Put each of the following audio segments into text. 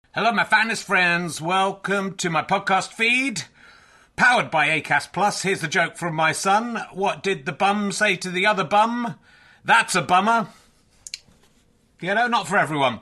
Hello, my finest friends. Welcome to my podcast feed, powered by Acast Plus. Here's the joke from my son. What did the bum say to the other bum? That's a bummer. You know, not for everyone.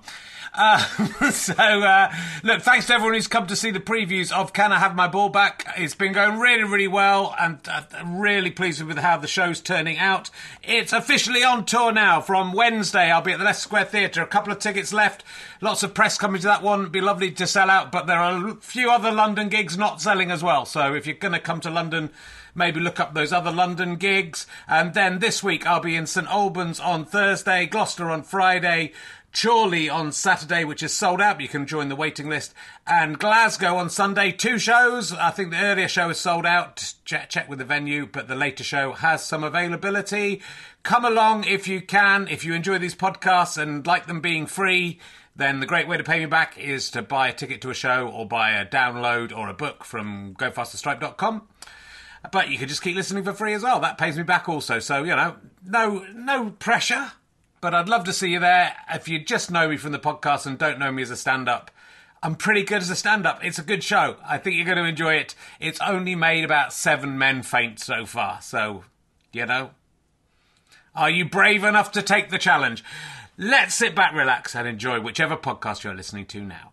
Look, thanks to everyone who's come to see the previews of Can I Have My Ball Back? It's been going really, really well, and I'm really pleased with how the show's turning out. It's officially on tour now. From Wednesday, I'll be at the Leicester Square Theatre. A couple of tickets left. Lots of press coming to that one. It'd be lovely to sell out, but there are a few other London gigs not selling as well. So if you're going to come to London, maybe look up those other London gigs. And then this week, I'll be in St Albans on Thursday, Gloucester on Friday, Chorley on Saturday, which is sold out, but you can join the waiting list, and Glasgow on Sunday. 2 shows. I think the earlier show is sold out. Check with the venue, but the later show has some availability. Come along if you can. If you enjoy these podcasts and like them being free, then the great way to pay me back is to buy a ticket to a show or buy a download or a book from gofasterstripe.com. But you can just keep listening for free as well. That pays me back also. So, you know, no pressure. But I'd love to see you there. If you just know me from the podcast and don't know me as a stand-up, I'm pretty good as a stand-up. It's a good show. I think you're going to enjoy it. It's only made about 7 men faint so far. So, you know, are you brave enough to take the challenge? Let's sit back, relax, and enjoy whichever podcast you're listening to now.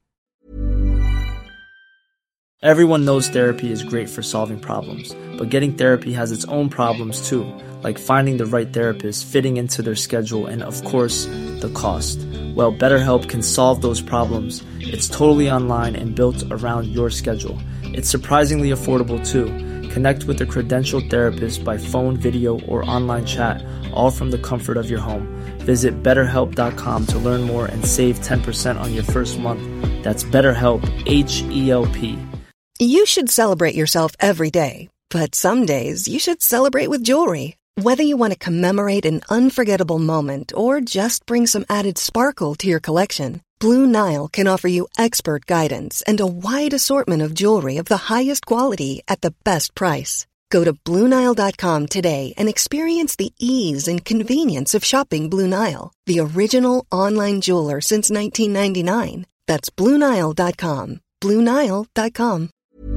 Everyone knows therapy is great for solving problems, but getting therapy has its own problems too, like finding the right therapist, fitting into their schedule, and of course, the cost. Well, BetterHelp can solve those problems. It's totally online and built around your schedule. It's surprisingly affordable too. Connect with a credentialed therapist by phone, video, or online chat, all from the comfort of your home. Visit BetterHelp.com to learn more and save 10% on your first month. That's BetterHelp, H-E-L-P. You should celebrate yourself every day, but some days you should celebrate with jewelry. Whether you want to commemorate an unforgettable moment or just bring some added sparkle to your collection, Blue Nile can offer you expert guidance and a wide assortment of jewelry of the highest quality at the best price. Go to BlueNile.com today and experience the ease and convenience of shopping Blue Nile, the original online jeweler since 1999. That's BlueNile.com. BlueNile.com.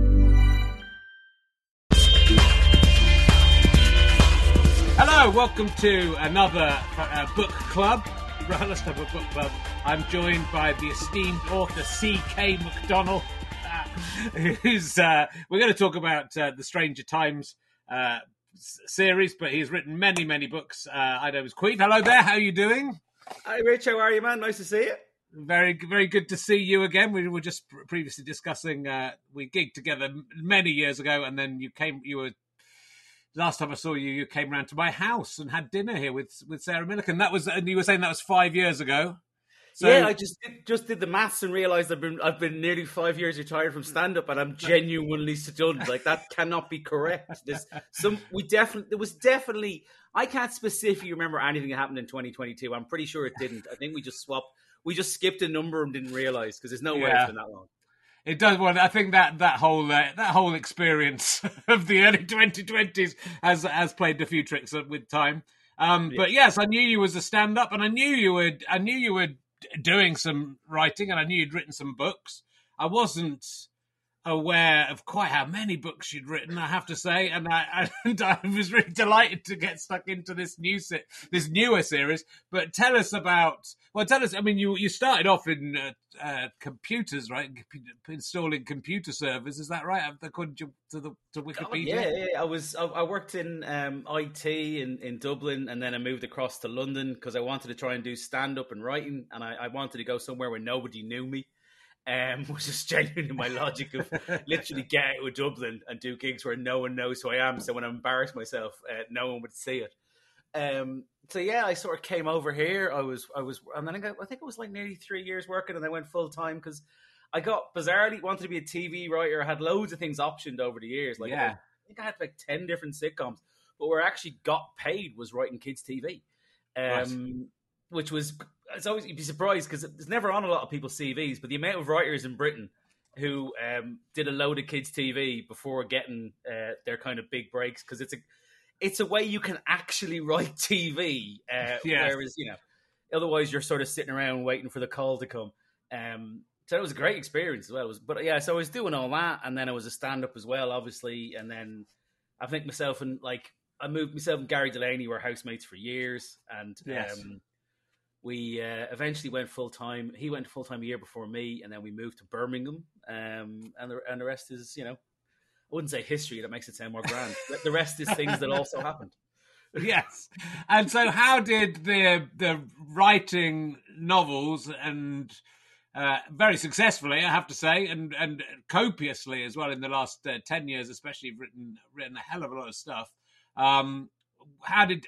Hello, welcome to another book club. Right, let's have a book club. I'm joined by the esteemed author C.K. McDonald, who's we're going to talk about the Stranger Times series, but he's written many, many books. I know his Queen. Hello there, how are you doing? Hi, Rich, how are you, man? Nice to see you. Very, very good to see you again. We were just previously discussing, we gigged together many years ago, and then last time I saw you, you came round to my house and had dinner here with Sarah Millican. And you were saying that was 5 years ago. So, yeah, I just did the maths and realised I've been nearly 5 years retired from stand-up, and I'm genuinely stunned. Like, that cannot be correct. There was definitely, I can't specifically remember anything that happened in 2022. I'm pretty sure it didn't. I think we just skipped a number and didn't realise, because there's no way it's been that long. It does. Well, I think that whole experience of the early 2020s has played a few tricks with time. But yes, I knew you as a stand-up, and I knew you were doing some writing, and I knew you'd written some books. I wasn't aware of quite how many books you'd written, I have to say, and I was really delighted to get stuck into this newer series. But tell us. I mean, you started off in computers, right? Installing computer servers, is that right? According to Wikipedia. Yeah. I worked in IT in Dublin, and then I moved across to London because I wanted to try and do stand up and writing, and I wanted to go somewhere where nobody knew me. Which is genuinely my logic of literally get out of Dublin and do gigs where no one knows who I am. So when I embarrass myself, no one would see it. So yeah, I sort of came over here. I was, and then I think it was like nearly 3 years working, and I went full time because I got bizarrely wanted to be a TV writer. I had loads of things optioned over the years. Like, I think I had like 10 different sitcoms, but where I actually got paid was writing kids TV. Which was, it's always, you'd be surprised because it's never on a lot of people's CVs, but the amount of writers in Britain who did a load of kids TV before getting their kind of big breaks, because it's a way you can actually write TV, whereas, otherwise you're sort of sitting around waiting for the call to come. So it was a great experience as well. But yeah, so I was doing all that, and then I was a stand-up as well, obviously. And then I think I moved myself and Gary Delaney were housemates for years, and Yes. we eventually went full time. He went full time a year before me, and then we moved to Birmingham. And the rest is, I wouldn't say history. That makes it sound more grand. The rest is things that also happened. Yes. And so how did the writing novels and very successfully, I have to say, and copiously as well in the last 10 years, especially written a hell of a lot of stuff. How did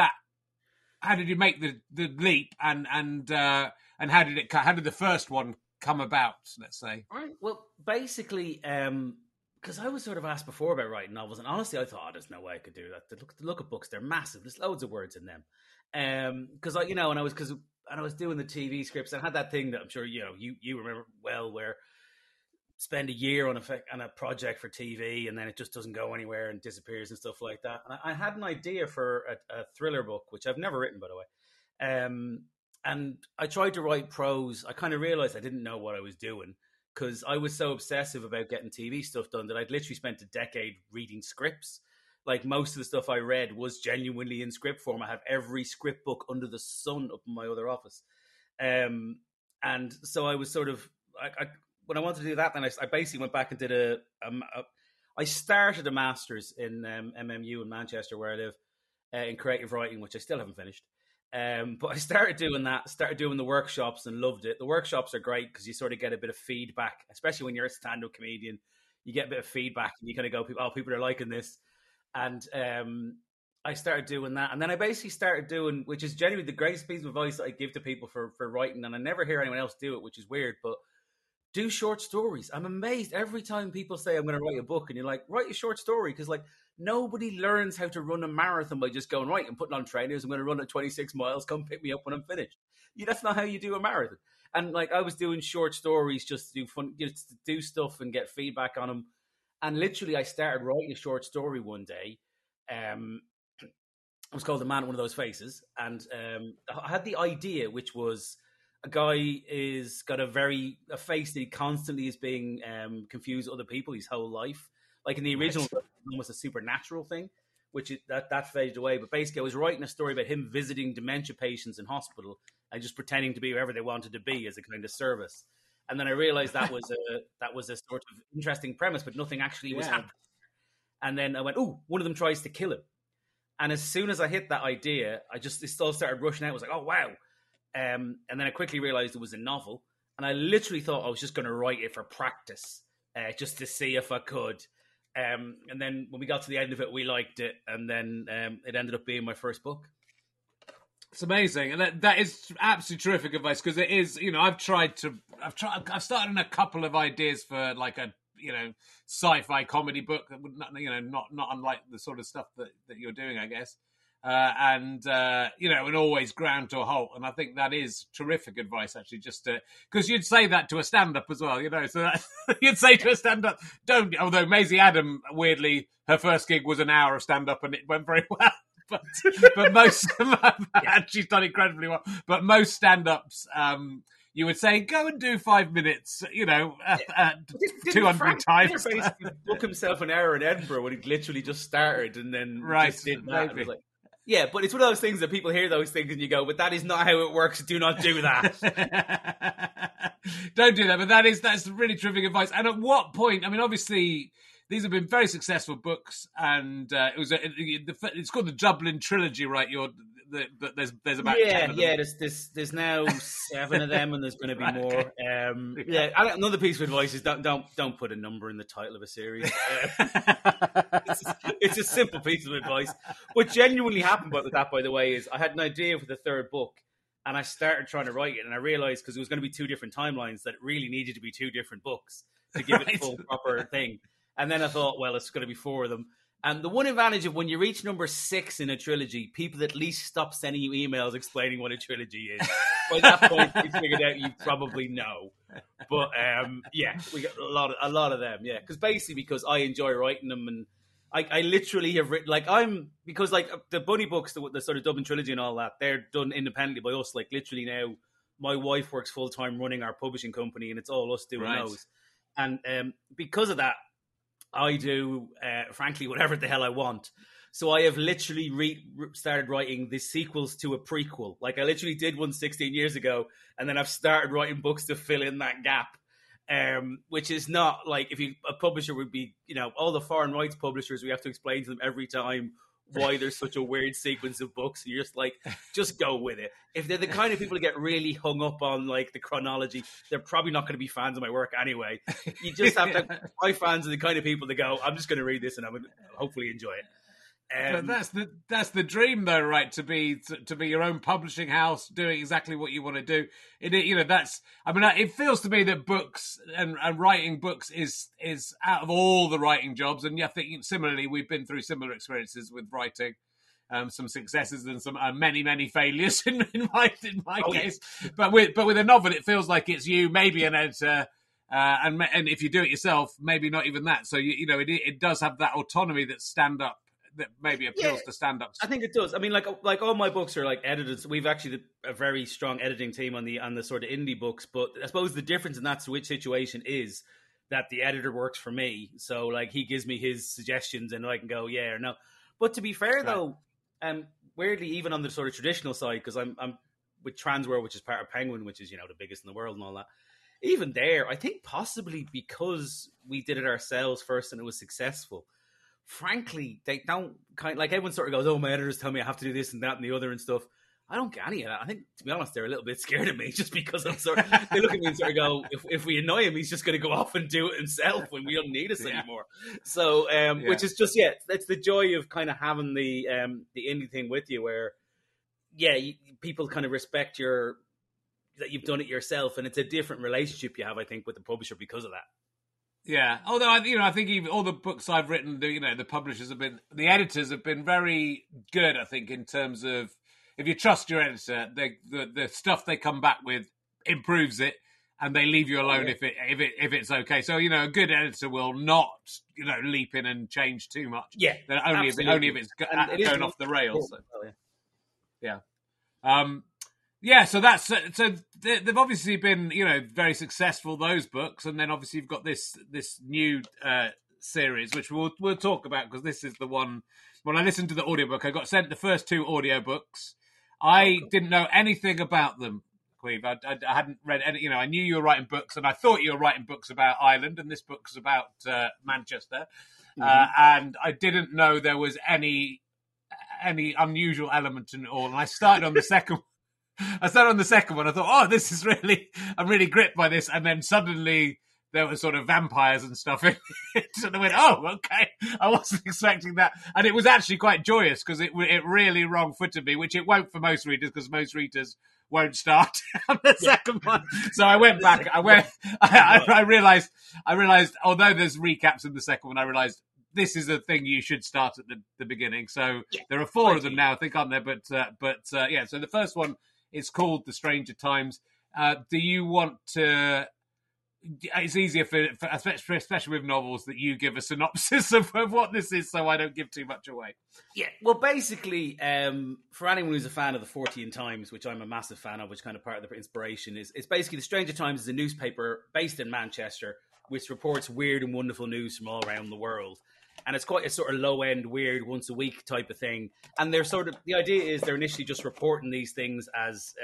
you make the leap and how did the first one come about, let's say? All right. Well, basically, because I was sort of asked before about writing novels, and honestly, I thought, there's no way I could do that. To look at books, they're massive. There's loads of words in them. Because I was doing the TV scripts, and I had that thing that I'm sure you remember well, where spend a year on a project for TV, and then it just doesn't go anywhere and disappears and stuff like that. And I had an idea for a thriller book, which I've never written, by the way. And I tried to write prose. I kind of realized I didn't know what I was doing, because I was so obsessive about getting TV stuff done that I'd literally spent a decade reading scripts. Like, most of the stuff I read was genuinely in script form. I have every script book under the sun up in my other office. And so I was sort of, when I wanted to do that, then I basically went back and did I started a master's in MMU in Manchester, where I live, in creative writing, which I still haven't finished. But I started doing the workshops, and loved it. The workshops are great because you sort of get a bit of feedback, especially when you're a stand-up comedian. You get a bit of feedback, and you kind of go, people are liking this. And I started doing that. And then I basically started doing, which is genuinely the greatest piece of advice that I give to people for writing. And I never hear anyone else do it, which is weird, but do short stories. I'm amazed every time people say, I'm going to write a book. And you're like, write a short story. Because nobody learns how to run a marathon by just going, right, I'm putting on trainers. I'm going to run at 26 miles. Come pick me up when I'm finished. That's not how you do a marathon. And I was doing short stories just to do fun, just to do stuff and get feedback on them. And literally, I started writing a short story one day. It was called The Man at One of Those Faces. And I had the idea, which was a guy is got a face that he constantly is being confused with other people his whole life. Like in the original, it was almost a supernatural thing, which that faded away. But basically, I was writing a story about him visiting dementia patients in hospital and just pretending to be whoever they wanted to be as a kind of service. And then I realized that was a sort of interesting premise, but nothing actually was happening. And then I went, one of them tries to kill him. And as soon as I hit that idea, it still started rushing out. I was like, oh, wow. And then I quickly realized it was a novel. And I literally thought I was just going to write it for practice, just to see if I could. And then when we got to the end of it, we liked it. And then it ended up being my first book. It's amazing, and that is absolutely terrific advice, because it is. I've started on a couple of ideas for like a sci-fi comedy book that would not unlike the sort of stuff that you're doing, I guess. And always ground to a halt. And I think that is terrific advice, actually, just because you'd say that to a stand-up as well, so you'd say to a stand-up, although Maisie Adam, weirdly, her first gig was an hour of stand-up and it went very well. But most, she's done incredibly well. But most stand-ups, you would say, go and do 5 minutes, 200 times. Basically book himself an hour in Edinburgh when he literally just started, and then just did that. Yeah, but it's one of those things that people hear those things and you go, but that is not how it works. Do not do that. Don't do that. But that's really terrific advice. And at what point? I mean, obviously, these have been very successful books, and it's called the Dublin Trilogy, right? There's about 10 of them. There's now 7 of them, and there's going to be more. Another piece of advice is don't put a number in the title of a series. It's a simple piece of advice. What genuinely happened with that, by the way, is I had an idea for the third book, and I started trying to write it, and I realized, because it was going to be 2 different timelines, that it really needed to be 2 different books to give it the full proper thing. And then I thought, well, it's going to be 4 of them. And the one advantage of when you reach number 6 in a trilogy, people at least stop sending you emails explaining what a trilogy is. By that point, you figured out you probably know. But we got a lot of them, because because I enjoy writing them, and I literally have written because the Bunny books, the sort of Dublin Trilogy and all that, they're done independently by us. Like, literally now, my wife works full time running our publishing company, and it's all us doing Right. those. And because of that, I do, frankly, whatever the hell I want. So I have literally started writing the sequels to a prequel. Like, I literally did one 16 years ago, and then I've started writing books to fill in that gap. Which is not like, if a publisher would be, all the foreign rights publishers, we have to explain to them every time why there's such a weird sequence of books. You're just like, just go with it. If they're the kind of people who get really hung up on like the chronology, they're probably not going to be fans of my work anyway. You just have to. My fans are the kind of people that go, I'm just going to read this and I'm going to hopefully enjoy it. But that's the dream, though, right? To be your own publishing house, doing exactly what you want to do. It feels to me that books and writing books is out of all the writing jobs, and I think similarly we've been through similar experiences with writing, some successes and some many failures in my case. Yeah. But with a novel, it feels like it's you, maybe an editor. And if you do it yourself, maybe not even that. So it does have that autonomy that maybe appeals to stand-ups. I think it does. I mean, like all my books are like edited. We've actually a very strong editing team on the sort of indie books. But I suppose the difference in that switch situation is that the editor works for me. So like he gives me his suggestions and I can go yeah or no. But to be fair though, weirdly, even on the sort of traditional side, because I'm with Transworld, which is part of Penguin, which is the biggest in the world and all that. Even there, I think possibly because we did it ourselves first and it was successful. Frankly, they don't everyone sort of goes, oh, my editors tell me I have to do this and that and the other and stuff. I don't get any of that. I think, to be honest, they're a little bit scared of me just because I'm they look at me and sort of go, if we annoy him, he's just going to go off and do it himself when we don't need us anymore. So, which is just, that's the joy of kind of having the indie thing with you where, people kind of respect that you've done it yourself, and it's a different relationship you have, I think, with the publisher because of that. Yeah, although I think even all the books I've written, the editors have been very good. I think in terms of if you trust your editor, the stuff they come back with improves it, and they leave you alone if it's okay. So a good editor will not leap in and change too much. Yeah, only if it's going off the rails. So. Yeah. Yeah, so they've obviously been, very successful, those books, and then obviously you've got this new series, which we'll talk about, because this is the one. When I listened to the audiobook, I got sent the first two audiobooks. I didn't know anything about them, Queeve. I hadn't read any. I knew you were writing books, and I thought you were writing books about Ireland, and this book's about Manchester, and I didn't know there was any unusual element in it all. And I started on the second. I thought, oh, this is I'm really gripped by this. And then suddenly there were sort of vampires and stuff in it. And I went, oh, okay. I wasn't expecting that. And it was actually quite joyous because it really wrong-footed me, which it won't for most readers because most readers won't start on the second one. So I went back. I realized, although there's recaps in the second one, I realized this is a thing you should start at the beginning. So there are four of them now, I think, aren't there? But so the first one, it's called The Stranger Times. Do you want to... It's easier for especially with novels that you give a synopsis of what this is so I don't give too much away. Yeah, well, basically, for anyone who's a fan of the Fortean Times, which I'm a massive fan of, which kind of part of the inspiration is, it's basically The Stranger Times is a newspaper based in Manchester, which reports weird and wonderful news from all around the world. And it's quite a sort of low-end, weird, once-a-week type of thing. And they're the idea is they're initially just reporting these things as,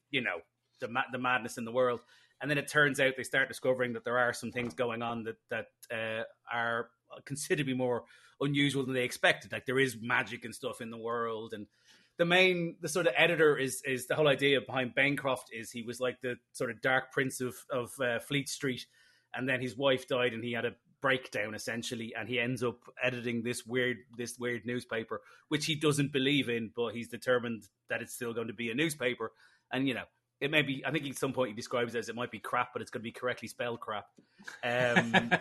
the madness in the world. And then it turns out they start discovering that there are some things going on that are considerably more unusual than they expected. Like there is magic and stuff in the world. And the sort of editor is the whole idea behind Bancroft is he was like the sort of dark prince of Fleet Street. And then his wife died and he had a breakdown essentially, and he ends up editing this weird newspaper, which he doesn't believe in, but he's determined that it's still going to be a newspaper. And it may be, I think at some point he describes it as it might be crap, but it's going to be correctly spelled crap. And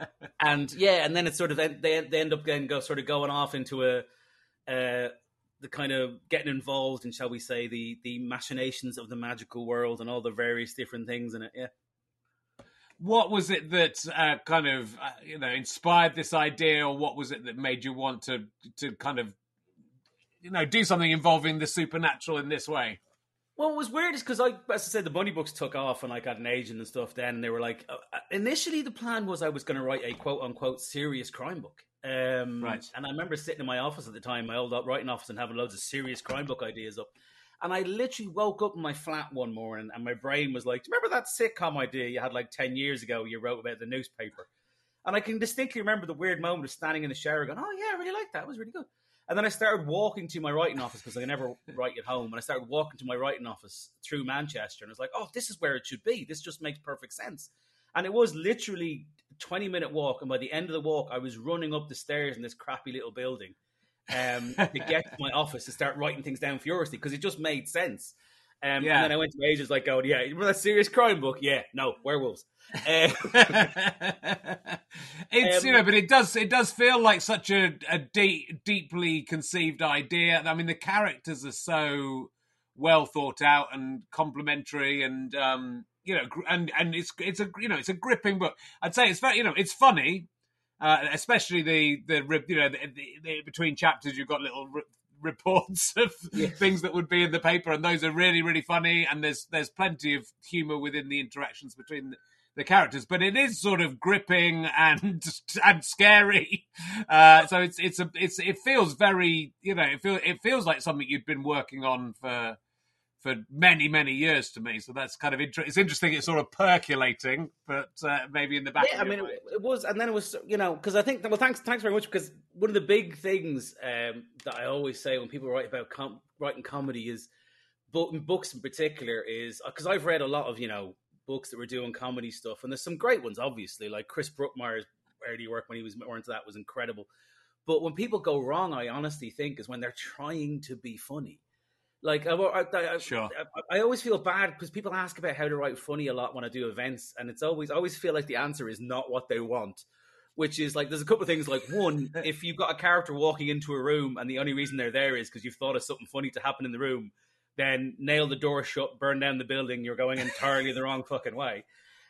then it's sort of they end up going off into the kind of getting involved in, shall we say, the machinations of the magical world and all the various different things in it. Yeah. What was it that inspired this idea, or what was it that made you want to kind of do something involving the supernatural in this way? Well, it was weird is because as I said, the Bunny books took off and I got an agent and stuff then, and they were like, initially the plan was I was going to write a quote unquote serious crime book. Right. And I remember sitting in my office at the time, my old writing office, and having loads of serious crime book ideas up. And I literally woke up in my flat one morning and my brain was like, do you remember that sitcom idea you had like 10 years ago you wrote about the newspaper? And I can distinctly remember the weird moment of standing in the shower going, oh yeah, I really liked that. It was really good. And then I started walking to my writing office because I never write at home. And I started walking to my writing office through Manchester. And I was like, oh, this is where it should be. This just makes perfect sense. And it was literally a 20-minute walk. And by the end of the walk, I was running up the stairs in this crappy little building to get to my office to start writing things down furiously because it just made sense. And then I went to agents like going, yeah, you remember that serious crime book? Yeah, no, werewolves. It's but it does feel like such a deeply conceived idea. I mean, the characters are so well thought out and complementary, and and it's a gripping book. I'd say it's very it's funny, especially the between chapters you've got little reports of things that would be in the paper, and those are really, really funny, and there's plenty of humor within the interactions between the characters, but it is sort of gripping and scary. So it feels very it feels like something you'd been working on for many, many years to me. So that's kind of it's interesting. It's sort of percolating, but maybe in the back. Yeah, I mean, it was, and then it was, because I think, well, thanks very much, because one of the big things that I always say when people write about writing comedy is, books in particular, is because I've read a lot of books that were doing comedy stuff, and there's some great ones, obviously, like Chris Brookmyre's early work when he was more into that was incredible. But when people go wrong, I honestly think is when they're trying to be funny. Like, I always feel bad because people ask about how to write funny a lot when I do events, and I always feel like the answer is not what they want, which is like, there's a couple of things. Like, one, if you've got a character walking into a room and the only reason they're there is because you've thought of something funny to happen in the room, then nail the door shut, burn down the building. You're going entirely the wrong fucking way.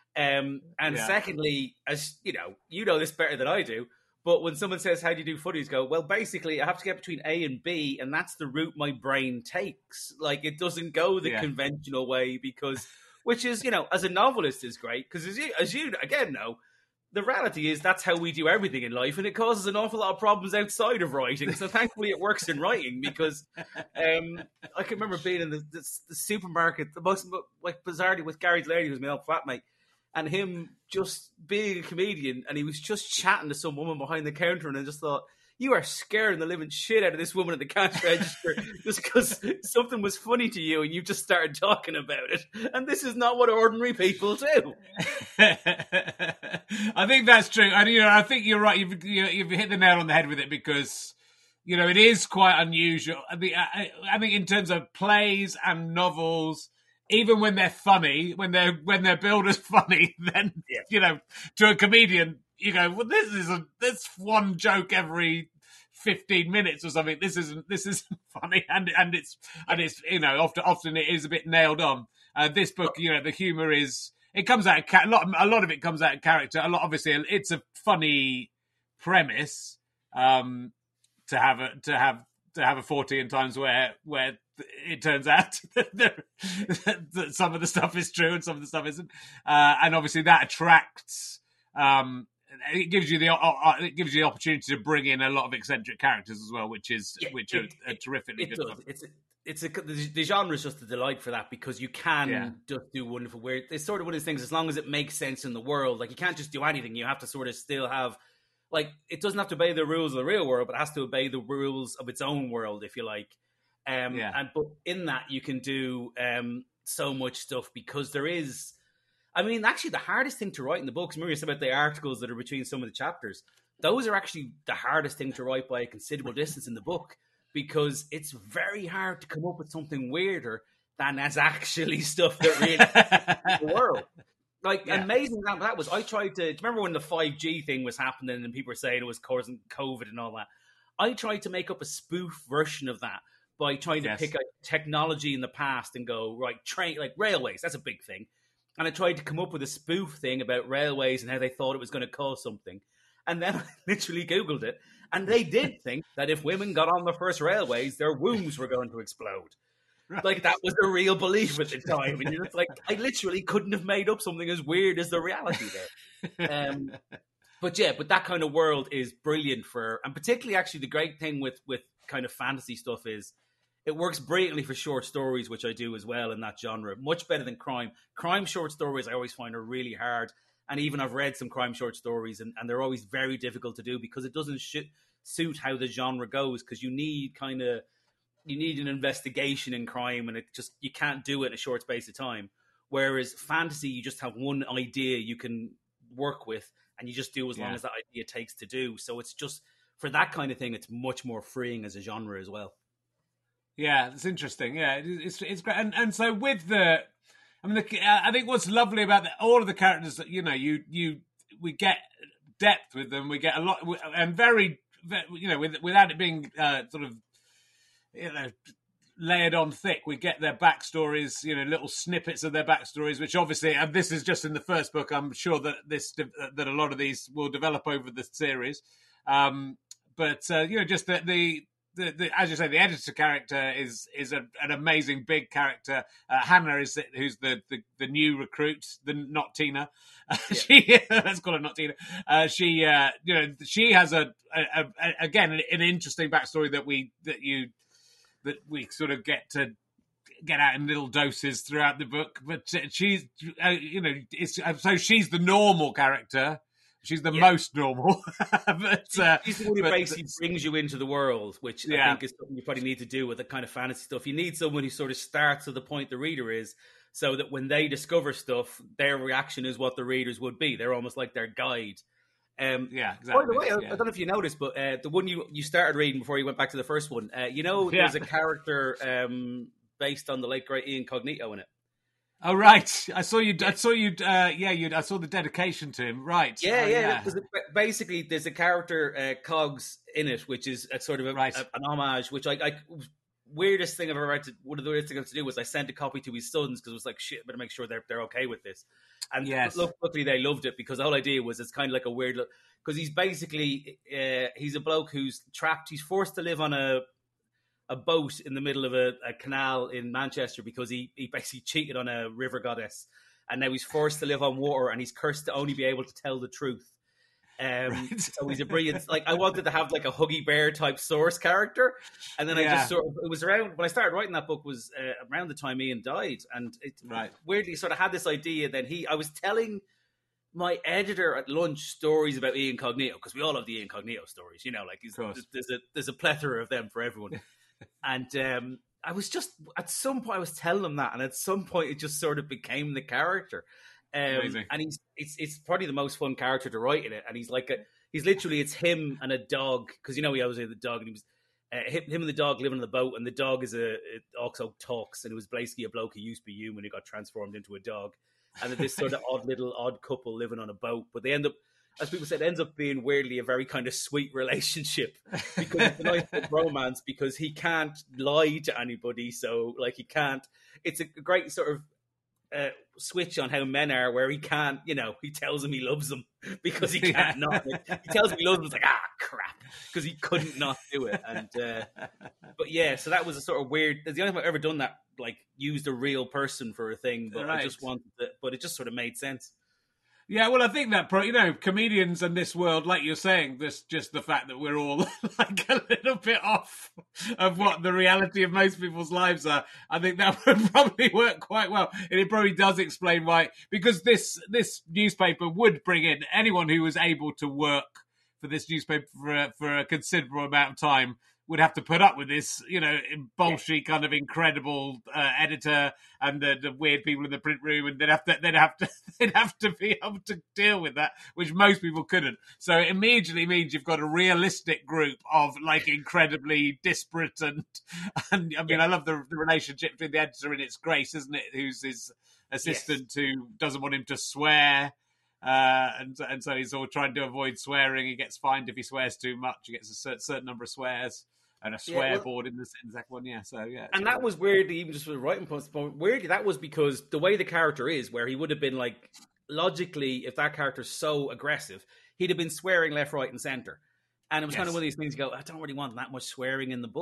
Secondly, as you know this better than I do, but when someone says, how do you do funnies? Go, well, basically, I have to get between A and B, and that's the route my brain takes. Like, it doesn't go the conventional way because, which is, as a novelist is great, because as you again know, the reality is that's how we do everything in life, and it causes an awful lot of problems outside of writing. So thankfully it works in writing because I can remember being in the supermarket, the most, like, bizarrely with Gary Lady, who's my old flatmate, and him just being a comedian, and he was just chatting to some woman behind the counter, and I just thought, you are scaring the living shit out of this woman at the cash register just because something was funny to you and you just started talking about it. And this is not what ordinary people do. I think that's true. And, I think you're right. You've hit the nail on the head with it because, it is quite unusual. I think in terms of plays and novels, even when they're funny, when they're billed as funny, then, to a comedian, you go, well, this one joke every 15 minutes or something. This isn't funny, and it's often it is a bit nailed on. This book, the humor is, it comes out a lot of it comes out of character. A lot, obviously, it's a funny premise to have a 14 times where it turns out that some of the stuff is true and some of the stuff isn't, and obviously that attracts. It gives you the opportunity to bring in a lot of eccentric characters as well, which are terrifically good. The genre is just a delight for that because you can just do wonderful weird. It's sort of one of those things. As long as it makes sense in the world, like you can't just do anything. You have to sort of still have, like, it doesn't have to obey the rules of the real world, but it has to obey the rules of its own world, if you like. But in that you can do so much stuff because there is. I mean, actually, the hardest thing to write in the books, Marius, about the articles that are between some of the chapters, those are actually the hardest thing to write by a considerable distance in the book because it's very hard to come up with something weirder than as actually stuff that really in the world. Like, amazing example that was, I tried to, remember when the 5G thing was happening and people were saying it was causing COVID and all that? I tried to make up a spoof version of that by trying to pick out technology in the past and go, right, like railways, that's a big thing. And I tried to come up with a spoof thing about railways and how they thought it was going to cause something. And then I literally Googled it. And they did think that if women got on the first railways, their wombs were going to explode. like that was a real belief at the time, and you're just like, I literally couldn't have made up something as weird as the reality there. But that kind of world is brilliant and particularly actually the great thing with kind of fantasy stuff is it works brilliantly for short stories, which I do as well in that genre, much better than crime. Crime short stories I always find are really hard, and even I've read some crime short stories, and they're always very difficult to do because it doesn't suit how the genre goes, because you need an investigation in crime, and you can't do it in a short space of time. Whereas fantasy, you just have one idea you can work with, and you just do as long as that idea takes to do. So it's just, for that kind of thing, it's much more freeing as a genre as well. Yeah, it's interesting. Yeah, it's great. And so with I think what's lovely about all of the characters that we get depth with them. We get a lot, and very without it being sort of layered on thick. We get their backstories, little snippets of their backstories, which obviously, and this is just in the first book. I'm sure that that a lot of these will develop over the series. But just the as you say, the editor character is an amazing big character. Hannah who's the new recruit, not Tina. Let's call her not Tina. She has again an interesting backstory that we sort of get out in little doses throughout the book. But she's so she's the normal character. She's the most normal. But, she's the one who basically brings you into the world, which I think is something you probably need to do with the kind of fantasy stuff. You need someone who sort of starts at the point the reader is, so that when they discover stuff, their reaction is what the readers would be. They're almost like their guide. Exactly. By the way, I don't know if you noticed, but the one you started reading before you went back to the first one, there's a character based on the late great Ian Cognito in it. Oh right, I saw you. I saw the dedication to him. Right. Yeah. Basically, there's a character Cogs in it, which is a sort of an homage. Which I weirdest thing I've ever read. One of the weirdest things I had to do was I sent a copy to his sons because it was like, shit, better make sure they're okay with this. And luckily they loved it, because the whole idea was it's kind of like a weird look, because he's basically he's a bloke who's trapped. He's forced to live on a boat in the middle of a canal in Manchester because he basically cheated on a river goddess, and now he's forced to live on water, and he's cursed to only be able to tell the truth. So he's a brilliant, I wanted to have like a Huggy Bear type source character, and then I just sort of, it was around when I started writing that book was around the time Ian died, and it weirdly sort of had this idea. Then I was telling my editor at lunch stories about Ian Cognito, because we all have the Ian Cognito stories, there's a plethora of them for everyone. And I was just, at some point I was telling him that, and at some point it just sort of became the character. And it's probably the most fun character to write in it. And he's literally, it's him and a dog, because he always had the dog, and he was him and the dog living on the boat, and the dog it also talks, and it was basically a bloke who used to be human who got transformed into a dog, and this sort of odd couple living on a boat, but they end up, as people said, ends up being weirdly a very kind of sweet relationship, because it's a nice romance, because he can't lie to anybody. So he can't, it's a great sort of switch on how men are, where he can't, he tells him he loves him because he can't not. He tells him he loves him, it's like, crap, because he couldn't not do it. And so that was a sort of weird, it's the only time I've ever done that, used a real person for a thing, but I just wanted to, but it just sort of made sense. Yeah, well, I think that, comedians in this world, like you're saying, just the fact that we're all a little bit off of what the reality of most people's lives are, I think that would probably work quite well. And it probably does explain why, because this newspaper would bring in anyone who was able to work for this newspaper for a considerable amount of time would have to put up with this, bolshy kind of incredible editor and the weird people in the print room, and they'd have to be able to deal with that, which most people couldn't. So it immediately means you've got a realistic group of incredibly disparate and I love the relationship between the editor and it's Grace, isn't it? Who's his assistant who doesn't want him to swear. And so he's all trying to avoid swearing. He gets fined if he swears too much. He gets a certain number of swears and a swear board in the second one. And that was weirdly, even just for the writing point, weirdly that was because the way the character is, where he would have been logically, if that character's so aggressive, he'd have been swearing left, right, and center. And it was kind of one of these things you go, I don't really want that much swearing in the book.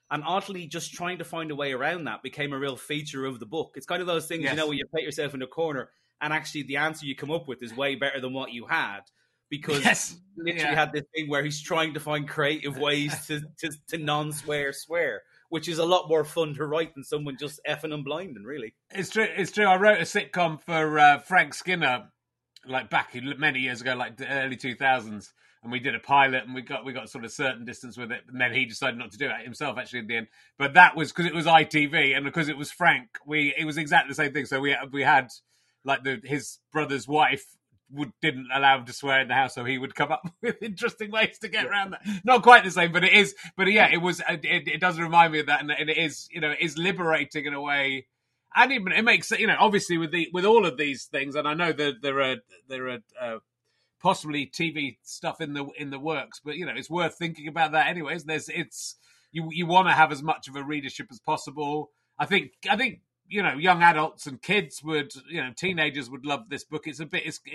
And oddly, just trying to find a way around that became a real feature of the book. It's kind of those things, Yes. you know, where you put yourself in a corner and actually the answer you come up with is way better than what you had. Because literally had this thing where he's trying to find creative ways to non-swear swear, which is a lot more fun to write than someone just effing and blinding, really. It's true. I wrote a sitcom for Frank Skinner, like back many years ago, like the early 2000s, and we did a pilot, and we got sort of certain distance with it, and then he decided not to do it himself, actually, in the end. But that was because it was ITV, and because it was Frank, it was exactly the same thing. So we had like his brother's wife didn't allow him to swear in the house, so he would come up with interesting ways to get around that. Not quite the same, but it is. But yeah, it was. It does remind me of that, and it is. You know, it is liberating in a way, and it makes, you know, obviously with all of these things, and I know that there are possibly TV stuff in the works, but you know, it's worth thinking about that anyways. You want to have as much of a readership as possible. I think. You know, young adults and kids teenagers would love this book. It's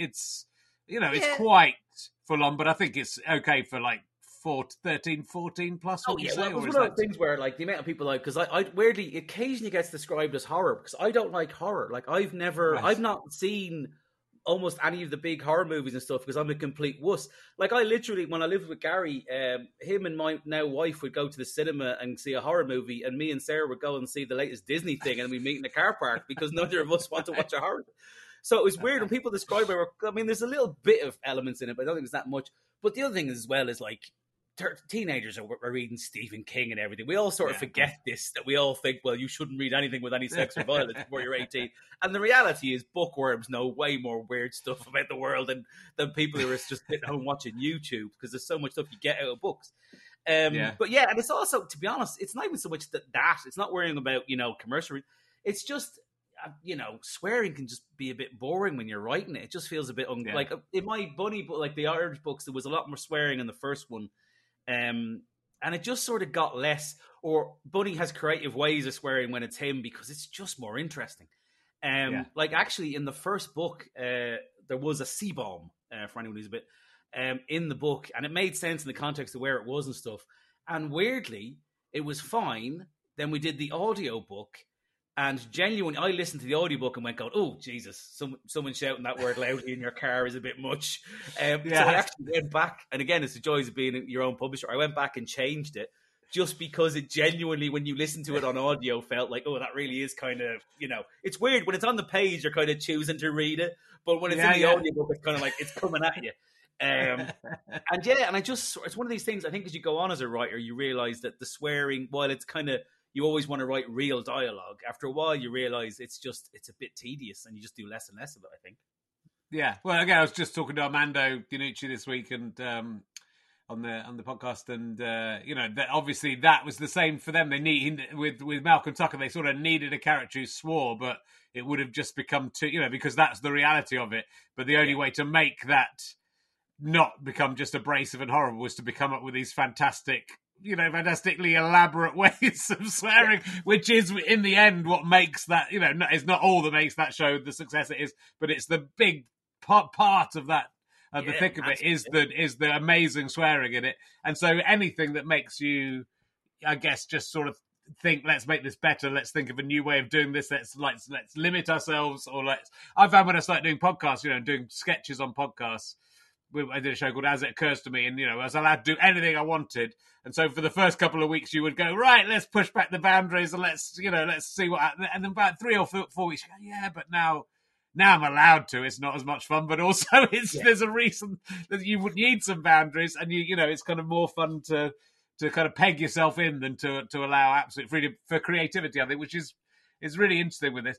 it's quite full on, but I think it's okay for like 13, 14 plus. Oh yeah, well, it was one of those things where like the amount of people like, because I weirdly occasionally gets described as horror because I don't like horror. Like I've not seen almost any of the big horror movies and stuff because I'm a complete wuss. Like I literally, when I lived with Gary, him and my now wife would go to the cinema and see a horror movie, and me and Sarah would go and see the latest Disney thing, and we meet in the car park because neither of us want to watch a horror. So it was weird when people describe it. I mean, there's a little bit of elements in it, but I don't think it's that much. But the other thing as well is like, teenagers are reading Stephen King and everything. We all sort of forget this, that we all think, well, you shouldn't read anything with any sex or violence before you're 18. And the reality is bookworms know way more weird stuff about the world than people who are just sitting home watching YouTube, because there's so much stuff you get out of books. But yeah, and it's also, to be honest, it's not even so much that it's not worrying about, you know, commercial. It's just, you know, swearing can just be a bit boring when you're writing it. It just feels a bit like in my Bunny book, like the Irish books, there was a lot more swearing in the first one. And it just sort of got less, or Bunny has creative ways of swearing when it's him because it's just more interesting. Like actually in the first book, there was a C-bomb, for anyone who's a bit, in the book, and it made sense in the context of where it was and stuff. And weirdly, it was fine. Then we did the audio book, and genuinely, I listened to the audiobook and went, oh, Jesus, someone shouting that word loudly in your car is a bit much. So I actually went back, and again, it's the joys of being your own publisher. I went back and changed it just because it genuinely, when you listen to it on audio, felt like, oh, that really is kind of, you know, it's weird. When it's on the page, you're kind of choosing to read it, but when it's in the audiobook, it's kind of like, it's coming at you. And it's one of these things, I think as you go on as a writer, you realize that the swearing, while it's kind of, you always want to write real dialogue, after a while you realize it's a bit tedious and you just do less and less of it, I think. Yeah. Well, again, I was just talking to Armando Dinucci this week and on the podcast, and you know, that obviously that was the same for them. They need with Malcolm Tucker, they sort of needed a character who swore, but it would have just become too, you know, because that's the reality of it. But the only way to make that not become just abrasive and horrible was to come up with these fantastically elaborate ways of swearing, which is in the end what makes that, you know, is not all that makes that show the success it is, but it's the big part of that. The thick of it is the amazing swearing in it, and so anything that makes you, I guess, just sort of think, let's make this better. Let's think of a new way of doing this. Let's limit ourselves, or I found when I started doing podcasts, you know, doing sketches on podcasts. I did a show called As It Occurs to Me, and, you know, I was allowed to do anything I wanted. And so for the first couple of weeks, you would go, right, let's push back the boundaries and let's see what happens. And then about 3 or 4 weeks, you go, but now I'm allowed to. It's not as much fun, but also there's a reason that you would need some boundaries, and you know, it's kind of more fun to kind of peg yourself in than to allow absolute freedom for creativity, I think, which is really interesting with this.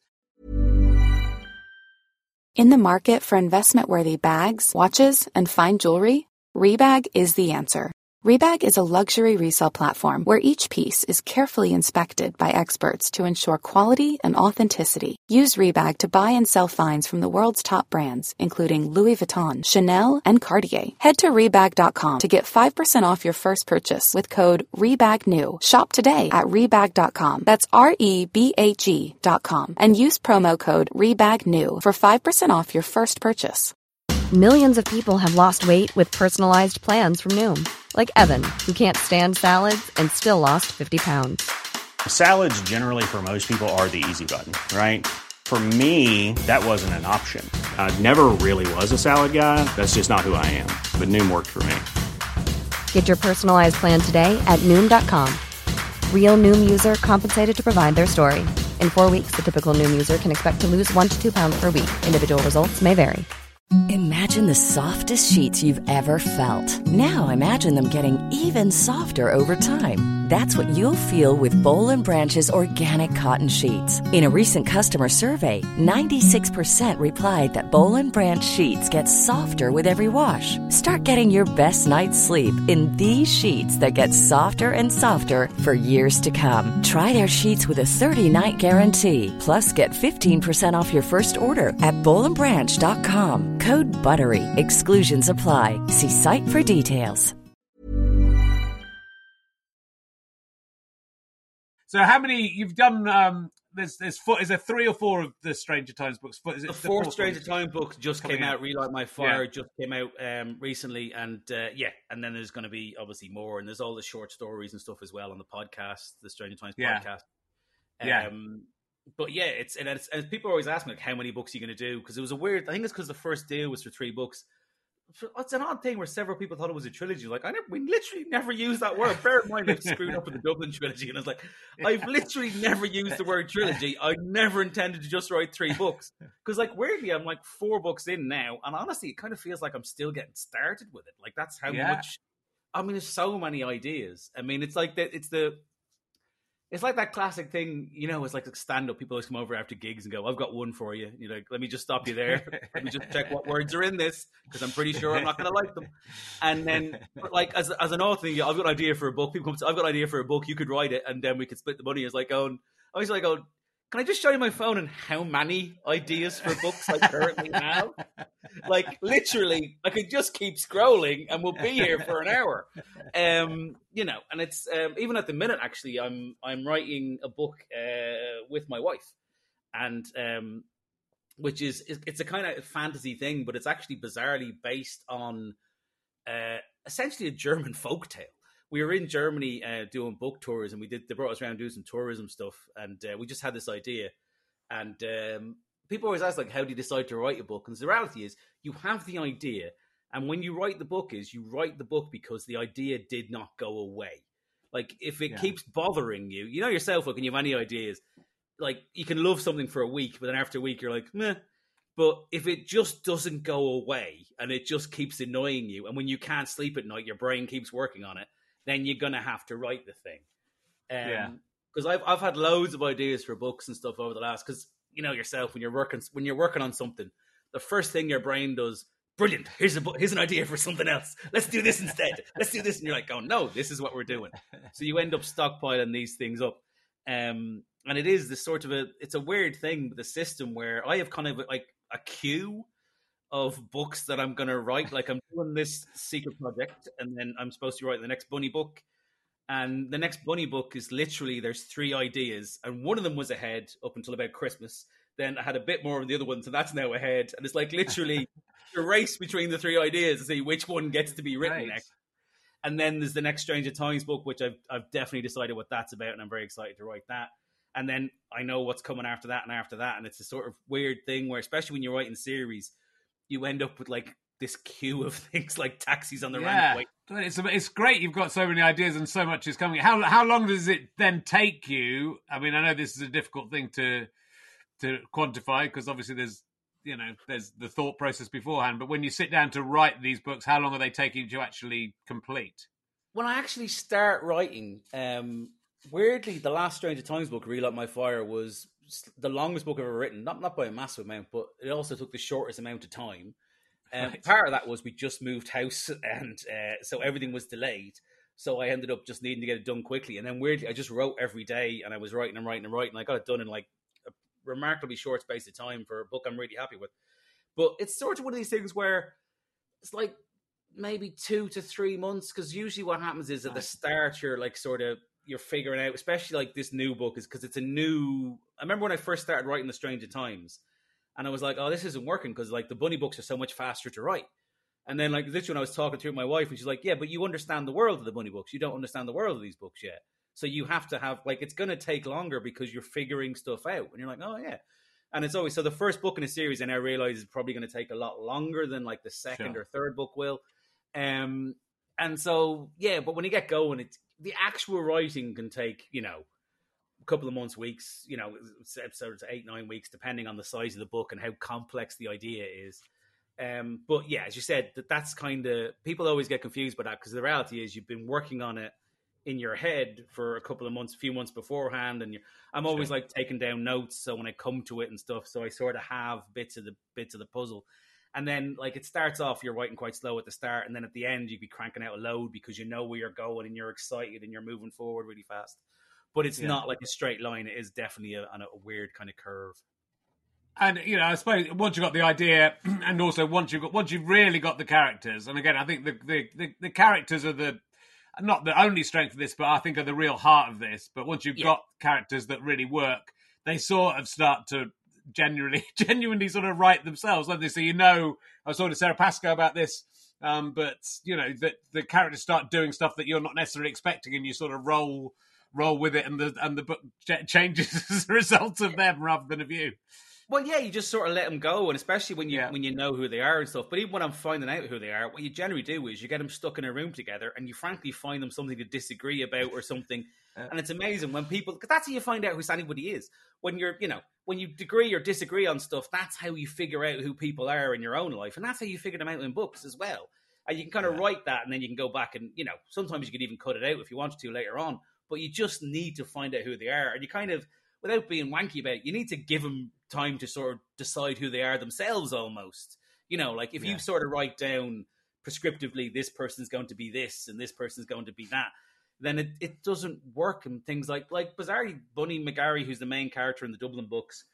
In the market for investment-worthy bags, watches, and fine jewelry, Rebag is the answer. Rebag is a luxury resale platform where each piece is carefully inspected by experts to ensure quality and authenticity. Use Rebag to buy and sell finds from the world's top brands, including Louis Vuitton, Chanel, and Cartier. Head to Rebag.com to get 5% off your first purchase with code REBAGNEW. Shop today at Rebag.com. That's REBAG.com. And use promo code REBAGNEW for 5% off your first purchase. Millions of people have lost weight with personalized plans from Noom. Like Evan, who can't stand salads and still lost 50 pounds. Salads generally for most people are the easy button, right? For me, that wasn't an option. I never really was a salad guy. That's just not who I am. But Noom worked for me. Get your personalized plan today at Noom.com. Real Noom user compensated to provide their story. In 4 weeks, the typical Noom user can expect to lose 1 to 2 pounds per week. Individual results may vary. Imagine the softest sheets you've ever felt. Now imagine them getting even softer over time. That's what you'll feel with Boll & Branch's organic cotton sheets. In a recent customer survey, 96% replied that Boll & Branch sheets get softer with every wash. Start getting your best night's sleep in these sheets that get softer and softer for years to come. Try their sheets with a 30-night guarantee. Plus, get 15% off your first order at bollandbranch.com. Code BUTTERY. Exclusions apply. See site for details. So how many you've done? There's four. Is there 3 or 4 of the Stranger Times books? Is it the 4th Stranger Times books just came out. Relight My Fire just came out recently, and and then there's going to be obviously more, and there's all the short stories and stuff as well on the podcast, the Stranger Times podcast. But it's people always ask me like, how many books are you going to do? Because it was a weird. I think it's because the first deal was for 3 books. It's an odd thing where several people thought it was a trilogy. Like, we literally never used that word. Bear in mind, I've screwed up with the Dublin trilogy, and I was like, I've literally never used the word trilogy. I never intended to just write 3 books. Because, like, weirdly, I'm like 4 books in now, and honestly, it kind of feels like I'm still getting started with it. Like, that's how much. I mean, there's so many ideas. I mean, it's like that. It's like that classic thing, it's like stand-up. People always come over after gigs and go, I've got one for you. You're like, let me just stop you there. Let me just check what words are in this, because I'm pretty sure I'm not going to like them. And then, like, as an author, I've got an idea for a book. People come to, I've got an idea for a book. You could write it, and then we could split the money. It's like going, I was like, can I just show you my phone and how many ideas for books I currently have? Like, literally, I could just keep scrolling and we'll be here for an hour. And it's even at the minute, actually, I'm writing a book with my wife, and which is it's a kind of fantasy thing, but it's actually bizarrely based on essentially a German folktale. We were in Germany doing book tours, and they brought us around doing some tourism stuff, and we just had this idea. And people always ask, like, how do you decide to write a book? And the reality is, you have the idea, and when you write the book, you write the book because the idea did not go away. Like, if it keeps bothering you, yourself, like, when you have any ideas, like, you can love something for a week, but then after a week, you're like, meh. But if it just doesn't go away, and it just keeps annoying you, and when you can't sleep at night, your brain keeps working on it, then you're going to have to write the thing. Because I've had loads of ideas for books and stuff over the last, because, yourself, when you're working on something, the first thing your brain does, brilliant, here's an idea for something else. Let's do this instead. Let's do this. And you're like, oh, no, this is what we're doing. So you end up stockpiling these things up. And it is this sort of it's a weird thing with the system where I have kind of like a queue of books that I'm going to write. Like, I'm doing this secret project, and then I'm supposed to write the next bunny book. And the next bunny book is literally, there's 3 ideas, and one of them was ahead up until about Christmas. Then I had a bit more of the other one, so that's now ahead. And it's like literally a race between the 3 ideas to see which one gets to be written next. And then there's the next Stranger Times book, which I've definitely decided what that's about, and I'm very excited to write that. And then I know what's coming after that and after that. And it's a sort of weird thing where, especially when you're writing series, you end up with like this queue of things like taxis on the runway. It's great you've got so many ideas and so much is coming. How long does it then take you? I mean, I know this is a difficult thing to quantify, because obviously there's the thought process beforehand. But when you sit down to write these books, how long are they taking to actually complete? When I actually start writing, weirdly, the last Stranger Times book, Relight My Fire, was the longest book I've ever written. Not by a massive amount, but it also took the shortest amount of time. Part of that was we just moved house, and so everything was delayed. So I ended up just needing to get it done quickly. And then weirdly, I just wrote every day, and I was writing and writing and writing. And I got it done in like a remarkably short space of time for a book I'm really happy with. But it's sort of one of these things where it's like maybe 2 to 3 months, because usually what happens is at the start you're figuring out, especially like this new book, is because it's a new. I remember when I first started writing the Stranger Times, and I was like, oh, this isn't working, because like the bunny books are so much faster to write. And then, like, literally, when I was talking through my wife, and she's like, yeah, but you understand the world of the bunny books. You don't understand the world of these books yet. So you have to have, like, it's going to take longer because you're figuring stuff out. And you're like, oh, yeah. And it's always, so the first book in a series, and I realize is probably going to take a lot longer than, like, the second or third book will. And so, yeah, but when you get going, it's, the actual writing can take, you know, a couple of months, weeks, you know, episodes 8-9 weeks, depending on the size of the book and how complex the idea is. But yeah, as you said, that's kind of, people always get confused by that, because the reality is you've been working on it in your head for a couple of months, a few months beforehand, and I'm always like taking down notes, so when I come to it and stuff, so I sort of have bits of the puzzle. And then, like, it starts off, you're writing quite slow at the start, and then at the end you'd be cranking out a load because you know where you're going and you're excited and you're moving forward really fast. But it's not like a straight line. It is definitely a weird kind of curve. And, you know, I suppose once you've got the idea, and also once you've really got the characters, and again, I think the characters are not the only strength of this, but I think are the real heart of this. But once you've got characters that really work, they sort of start to genuinely sort of write themselves, don't they? So, you know, I was talking to Sarah Pascoe about this, but, you know, that the characters start doing stuff that you're not necessarily expecting, and you sort of roll with it, and the book changes as a result of them rather than of you. Well, yeah, you just sort of let them go, and especially when you know who they are and stuff. But even when I'm finding out who they are, what you generally do is you get them stuck in a room together, and you frankly find them something to disagree about or something. And it's amazing when people, because that's how you find out who anybody is. When you're, you know, when you agree or disagree on stuff, that's how you figure out who people are in your own life, and that's how you figure them out in books as well. And you can kind of write that, and then you can go back and, you know, sometimes you could even cut it out if you wanted to later on. But you just need to find out who they are, and you kind of, without being wanky about it, you need to give them time to sort of decide who they are themselves almost. You know, like if you sort of write down prescriptively, this person's going to be this and this person's going to be that, then it doesn't work. And things like bizarrely, Bunny McGarry, who's the main character in the Dublin books,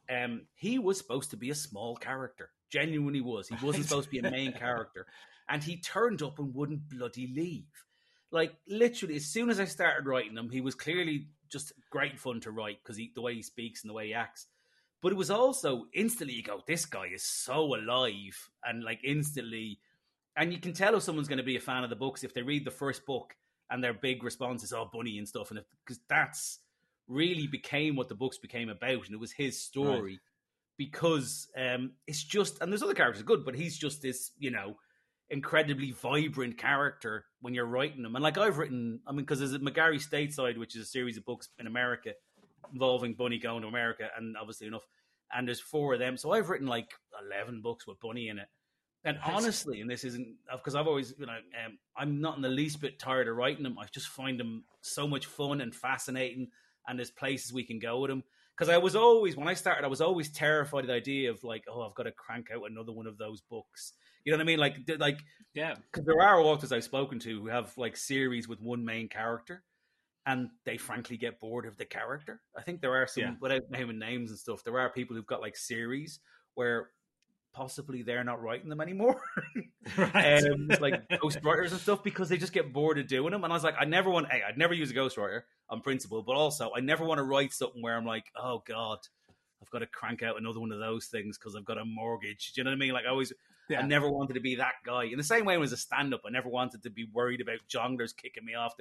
he was supposed to be a small character. Genuinely was. He wasn't supposed to be a main character. And he turned up and wouldn't bloody leave. Like, literally, as soon as I started writing him, he was clearly just great fun to write because the way he speaks and the way he acts. But it was also instantly you go, this guy is so alive, and like instantly, and you can tell if someone's going to be a fan of the books if they read the first book and their big response is, oh, Bunny and stuff, and because that's really became what the books became about, and it was his story. Right. Because it's just, and there's other characters good, but he's just this, you know, incredibly vibrant character when you're writing them. And like I've written, I mean, because there's a McGarry Stateside, which is a series of books in America involving Bunny going to America, and obviously enough, and there's 4 of them. So I've written like 11 books with Bunny in it. And honestly, and this isn't, because I've always, you know, I'm not in the least bit tired of writing them. I just find them so much fun and fascinating, and there's places we can go with them. Because I was always, when I started, I was always terrified of the idea of like, oh, I've got to crank out another one of those books. You know what I mean? Like, yeah. Because there are authors I've spoken to who have like series with one main character, and they frankly get bored of the character. I think there are some, without naming names and stuff, there are people who've got like series where possibly they're not writing them anymore. Right. Like ghostwriters and stuff, because they just get bored of doing them. And I was like, I'd never use a ghostwriter on principle, but also I never want to write something where I'm like, oh God, I've got to crank out another one of those things because I've got a mortgage. Do you know what I mean? Like I never wanted to be that guy. In the same way as a stand-up, I never wanted to be worried about jonglers kicking me off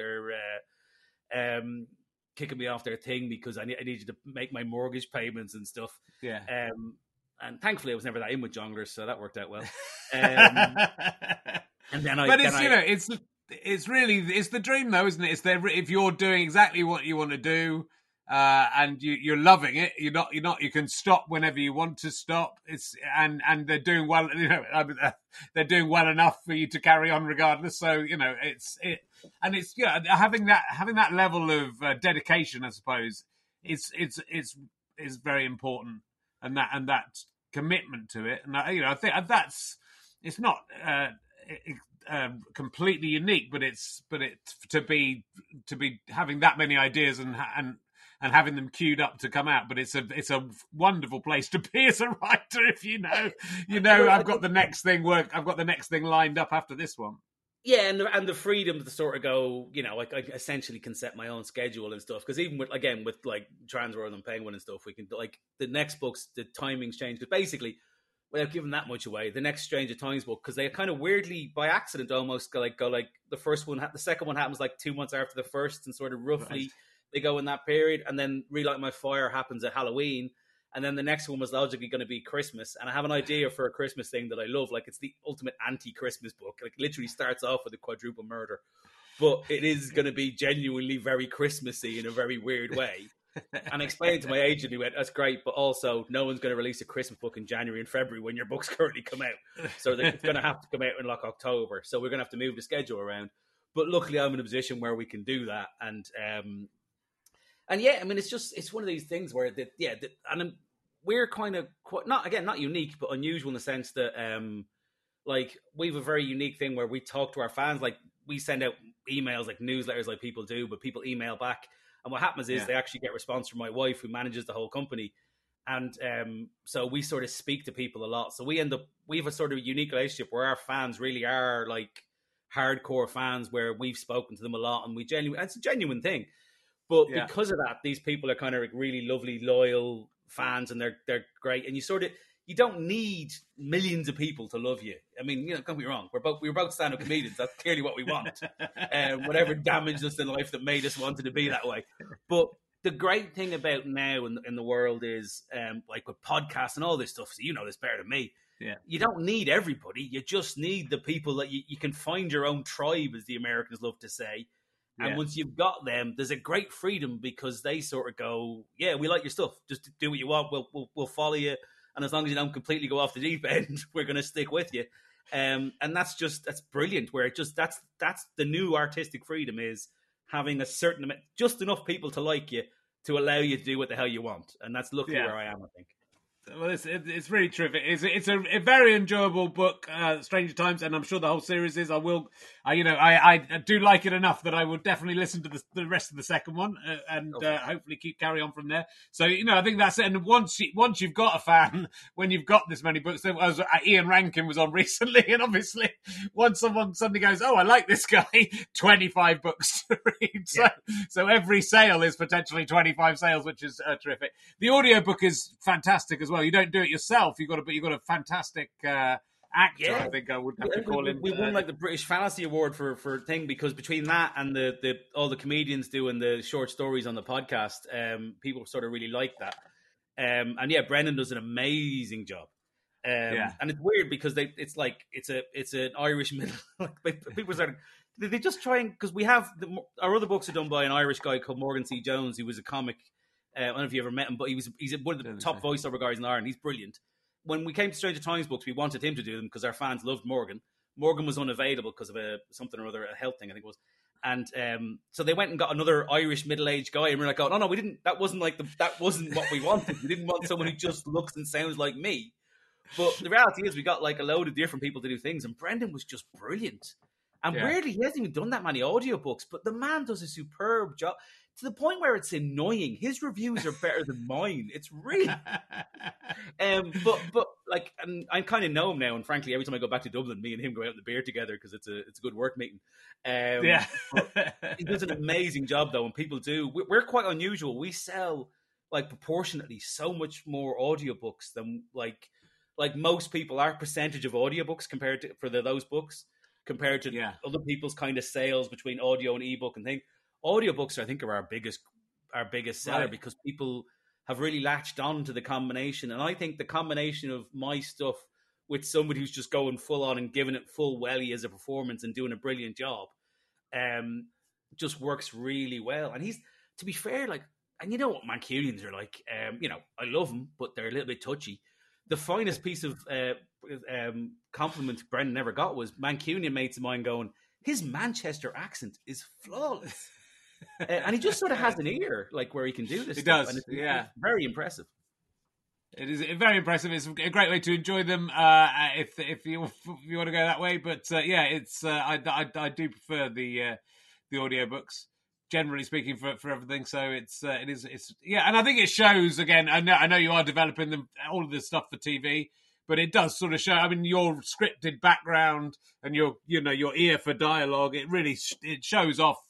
their thing because I needed to make my mortgage payments and stuff. Yeah. And thankfully, I was never that in with jonglers, so that worked out well. And then it's the dream, though, isn't it? It's if you're doing exactly what you want to do, and you're loving it, you can stop whenever you want to stop. And they're doing well, you know, they're doing well enough for you to carry on regardless. So, you know, it's having that level of dedication, I suppose, is very important. And that commitment to it, and I think it's not completely unique, but it's to be having that many ideas and having them queued up to come out. But it's a wonderful place to be as a writer if you know I've got the next thing lined up after this one. Yeah, and the freedom to sort of go, you know, like I essentially can set my own schedule and stuff. Because even with like Transworld and Penguin and stuff, we can, like, the next books, the timings change. Because basically, without giving that much away, the next Stranger Times book, because they kind of weirdly, by accident, almost go like the first one, the second one happens like 2 months after the first, and sort of roughly they go in that period, and then Relight My Fire happens at Halloween, and then the next one was logically going to be Christmas, and I have an idea for a Christmas thing that I love, like it's the ultimate anti-Christmas book, like literally starts off with a quadruple murder, but it is going to be genuinely very Christmassy in a very weird way. And I explained to my agent, he went, that's great, but also no one's going to release a Christmas book in January and February when your books currently come out. So it's going to have to come out in like October. So we're going to have to move the schedule around. But luckily I'm in a position where we can do that. And yeah, I mean, it's one of these things where, we're kind of, not unique, but unusual in the sense that, like, we have a very unique thing where we talk to our fans. Like, we send out emails, like newsletters like people do, but people email back. And what happens is they actually get response from my wife, who manages the whole company. And so we sort of speak to people a lot. So we have a sort of unique relationship where our fans really are like hardcore fans, where we've spoken to them a lot, and it's a genuine thing. But because of that, these people are kind of like really lovely, loyal fans, and they're great. And you don't need millions of people to love you. I mean, don't get me wrong. We're both stand-up comedians. That's clearly what we want. Whatever damaged us in life that made us want to be that way. But the great thing about now in the world is, like with podcasts and all this stuff, so you know this better than me, you don't need everybody. You just need the people that you can find your own tribe, as the Americans love to say. And once you've got them, there's a great freedom, because they sort of go, yeah, we like your stuff. Just do what you want. We'll follow you. And as long as you don't completely go off the deep end, we're going to stick with you. And that's brilliant, where that's the new artistic freedom, is having a certain amount, just enough people to like you, to allow you to do what the hell you want. And that's luckily where I am, I think. Well, it's really terrific. It's a very enjoyable book, Stranger Times, and I'm sure the whole series is. I do like it enough that I will definitely listen to the rest of the second one, and hopefully carry on from there. So I think that's it. And once you've got a fan, when you've got this many books, as Ian Rankin was on recently, and obviously once someone suddenly goes, "Oh, I like this guy," 25 books to read. So every sale is potentially 25 sales, which is terrific. The audiobook is fantastic as well. You don't do it yourself. You've got a fantastic actor. I think I would have to call him. We won like the British Fantasy Award for thing, because between that and the all the comedians doing the short stories on the podcast, people sort of really like that. And Brendan does an amazing job. And it's weird because it's an Irish middle. People start. They just try and, because we have our other books are done by an Irish guy called Morgan C. Jones, who was a comic. I don't know if you ever met him, but he's one of the top voiceover guys in Ireland. He's brilliant. When we came to Stranger Times books, we wanted him to do them because our fans loved Morgan. Morgan was unavailable because of something or other, a health thing, I think it was. And so they went and got another Irish middle-aged guy, and we're like, oh, no, we didn't. That wasn't what we wanted. We didn't want someone who just looks and sounds like me. But the reality is, we got like a load of different people to do things, and Brendan was just brilliant. And weirdly, he hasn't even done that many audiobooks, but the man does a superb job, to the point where it's annoying. His reviews are better than mine. It's really, but like, and I kind of know him now. And frankly, every time I go back to Dublin, me and him go out in the beer together because it's a good work meeting. He does an amazing job though, and people do. We're quite unusual. We sell like proportionately so much more audiobooks than like most people. Our percentage of audiobooks compared to those books compared to other people's kind of sales between audio and ebook and thing. Audiobooks, I think, are our biggest seller, because people have really latched on to the combination. And I think the combination of my stuff with somebody who's just going full on and giving it full welly as a performance and doing a brilliant job, just works really well. And he's, to be fair, like, and you know what Mancunians are like, I love them, but they're a little bit touchy. The finest piece of compliment Brendan ever got was Mancunian mates of mine going, his Manchester accent is flawless. And he just sort of has an ear, like, where he can do this. He stuff. does, and it's very impressive. It is very impressive. It's a great way to enjoy them if you want to go that way. But it's I do prefer the audiobooks, generally speaking, for everything. So it's and I think it shows again. I know you are developing them, all of this stuff for TV, but it does sort of show. I mean, your scripted background and your ear for dialogue, it really shows off.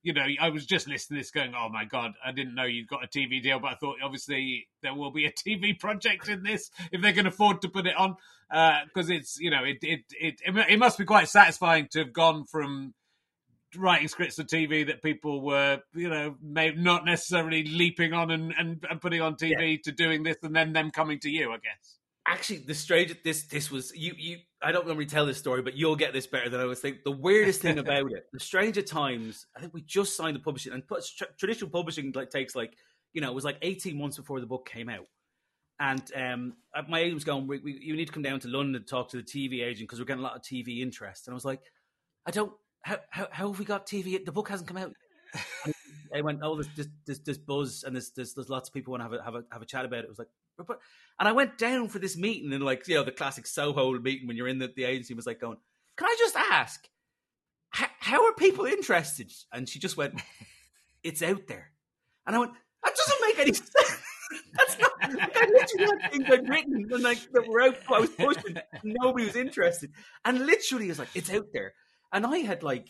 you know, I was just listening to this going, oh my God, I didn't know you'd got a TV deal, but I thought obviously there will be a TV project in this if they can afford to put it on. Because it's, you know, it must be quite satisfying to have gone from writing scripts for TV that people were, you know, maybe not necessarily leaping on and putting on TV to doing this, and then them coming to you, I guess. Actually, the strange this was you. I don't normally tell this story, but you'll get this better than I was thinking. The weirdest thing about it, the Stranger Times. I think we just signed the publishing, and traditional publishing takes it was like 18 months before the book came out. And my agent was going, you need to come down to London to talk to the TV agent because we're getting a lot of TV interest. And I was like, how have we got TV? The book hasn't come out. And I went, oh, there's buzz, and there's lots of people want to have a chat about it. It was like, and I went down for this meeting, and like, you know, the classic Soho meeting when you're in the agency was like going, can I just ask, how are people interested? And she just went, it's out there. And I went, that doesn't make any sense. That's not, like, I literally had things I'd written and like that were out, I was pushing, nobody was interested. And literally it was like, it's out there. And I had like,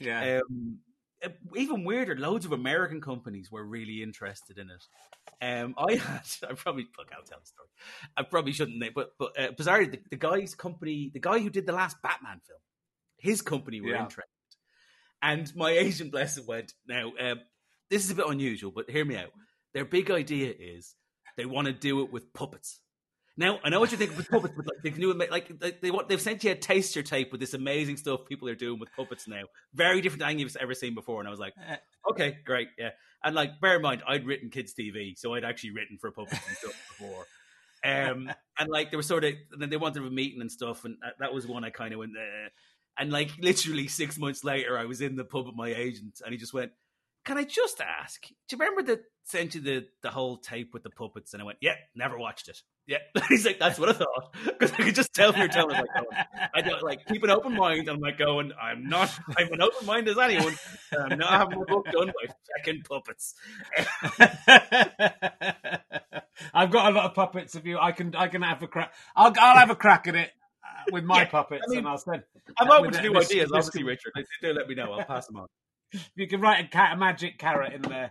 even weirder, loads of American companies were really interested in it. I'll tell the story. I probably shouldn't, but bizarrely, the guy who did the last Batman film, his company were interested. And my agent, bless it, went, now, this is a bit unusual, but hear me out. Their big idea is they want to do it with puppets. Now, I know what you think with puppets, but like they can do it they've sent you a taster tape with this amazing stuff people are doing with puppets now. Very different than you've ever seen before. And I was like, okay, great, yeah. And like, bear in mind, I'd written kids' TV, so I'd actually written for puppets and stuff before. And like, they were and then they wanted a meeting and stuff, and that was one I kind of went, and like, literally 6 months later, I was in the pub with my agent, and he just went, can I just ask, do you remember that sent you the whole tape with the puppets? And I went, yeah, never watched it. Yeah. He's like, that's what I thought. Because I could just tell from your tone. I was like, I don't like, keep an open mind. I'm like going, I'm an open mind as anyone. I'm not having my book done by fucking puppets. I've got a lot of puppets of you. I can have a crack. I'll have a crack at it with my puppets, and I'll send. I'm open to new ideas, obviously, Richard. Do let me know. I'll pass them on. You can write a magic carrot in there.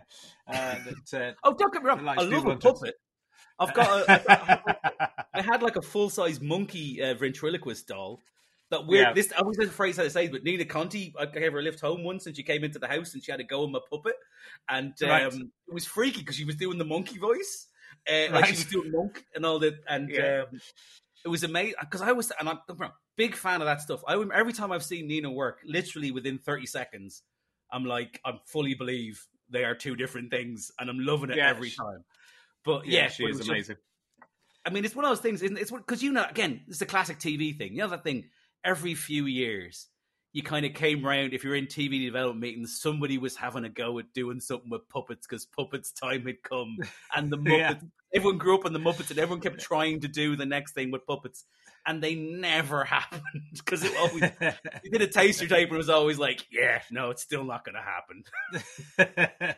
Don't get me wrong. I love a puppet. I've got. I had like a full size monkey ventriloquist doll. That weird. This I was afraid how to say, but Nina Conti, I gave her a lift home once, and she came into the house and she had to go on my puppet, and it was freaky because she was doing the monkey voice, like she was doing monk and all that, and it was amazing because I'm a big fan of that stuff. Every time I've seen Nina work, literally within 30 seconds. I'm fully believe they are two different things, and I'm loving it every time. But she is amazing. I mean, it's one of those things, isn't it? It's because, you know, again, it's a classic TV thing. You know that thing, every few years, you kind of came round, if you're in TV development meetings, somebody was having a go at doing something with puppets because Puppets' time had come. And the Muppets, everyone grew up on the Muppets, and everyone kept trying to do the next thing with puppets. And they never happened because it always, you did a taster tape and it was always like, no, it's still not going to happen.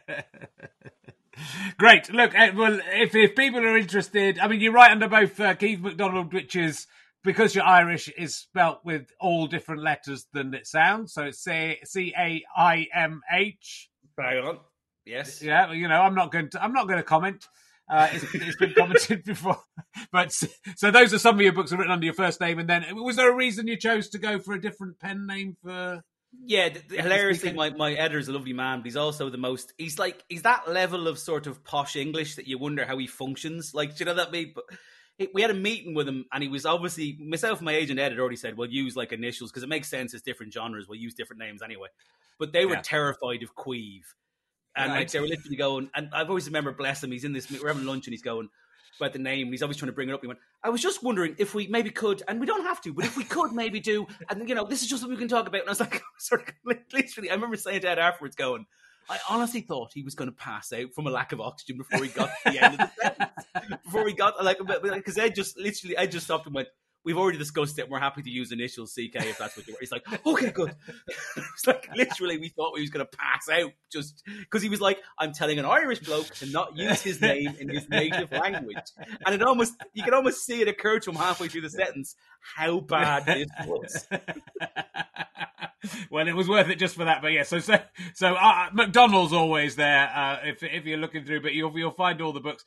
Great. Look, well, if people are interested, I mean, you write under both Keith MacDonald, which is, because you're Irish, is spelt with all different letters than it sounds. So it's CAIMH. Bang on. Yes. Yeah. You know, I'm not going to comment. It's been commented before, but so those are some of your books are written under your first name. And then, was there a reason you chose to go for a different pen name for? Yeah, hilariously, my editor's a lovely man, but he's also he's that level of sort of posh English that you wonder how he functions. Like, do you know that me? But we had a meeting with him, and he was obviously, myself and my agent editor already said, we'll use like initials because it makes sense as different genres. We'll use different names anyway. But they were terrified of Queeve. And like, they were literally going, and I've always remember, bless him, he's in this, we're having lunch and he's going about the name, and he's always trying to bring it up. He went, I was just wondering if we maybe could, and we don't have to, but if we could maybe do, and you know, this is just what we can talk about. And I was like, sort of literally, I remember saying to Ed afterwards going, I honestly thought he was going to pass out from a lack of oxygen before he got to the end of the sentence. Before we got, like, because Ed just stopped and went, we've already discussed it. And we're happy to use initials CK if that's what you were. He's like, okay, good. It's like literally we thought we was going to pass out just because he was like, I'm telling an Irish bloke to not use his name in his native language. And you can almost see it occur to him halfway through the sentence how bad this was. Well, it was worth it just for that, but yeah. So McDonald's always there if you're looking through, but you'll find all the books.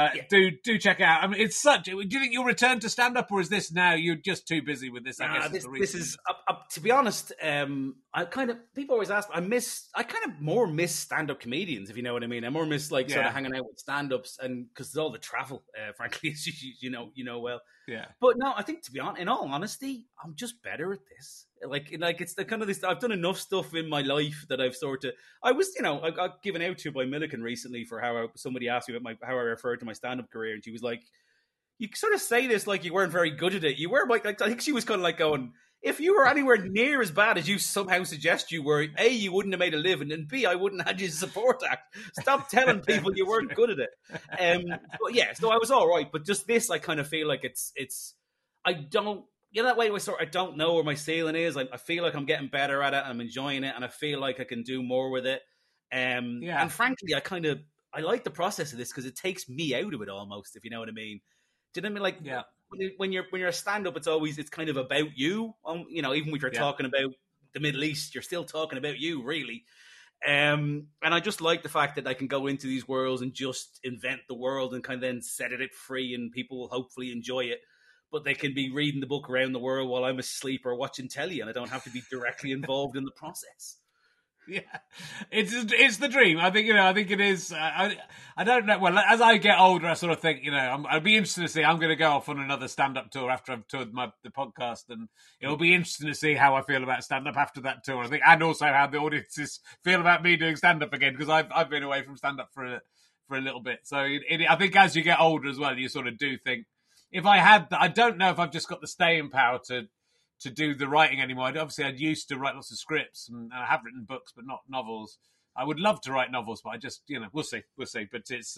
Do check it out. I mean, it's such. Do you think you'll return to stand up, or is this now you're just too busy with this? I guess this is to be honest. I kind of people always ask. I kind of more miss stand up comedians, if you know what I mean. I more miss sort of hanging out with stand ups, and because all the travel, frankly, you know well. Yeah. But no, I think to be honest, in all honesty, I'm just better at this. Like it's the kind of this. I've done enough stuff in my life that I've sort of. I was, I got given out to by Milliken recently for how somebody asked me about how I referred to my stand-up career, and she was like, "You sort of say this like you weren't very good at it. You were like I think she was kind of like going, if you were anywhere near as bad as you somehow suggest you were, A, you wouldn't have made a living, and B, I wouldn't have had you as a support act. Stop telling people you weren't good at it." But yeah, so I was all right. But just this, I kind of feel like it's. I don't. That way, I don't know where my ceiling is. I feel like I'm getting better at it. I'm enjoying it, and I feel like I can do more with it. And frankly, I like the process of this because it takes me out of it almost, if you know what I mean. Do you know what I mean? Like, when you're a stand-up, it's kind of about you. Even when you're talking about the Middle East, you're still talking about you, really. And I just like the fact that I can go into these worlds and just invent the world and kind of then set it free, and people will hopefully enjoy it. But they can be reading the book around the world while I'm asleep or watching telly, and I don't have to be directly involved in the process. Yeah, it's the dream. I think it is. I don't know. Well, as I get older, I sort of think I'd be interested to see. I'm going to go off on another stand-up tour after I've toured the podcast, and it'll be interesting to see how I feel about stand-up after that tour. I think, and also how the audiences feel about me doing stand-up again, because I've been away from stand-up for a little bit. So I think as you get older as well, you sort of do think. If I had, I don't know if I've just got the staying power to do the writing anymore. I'd used to write lots of scripts, and I have written books, but not novels. I would love to write novels, but I just, we'll see. But it's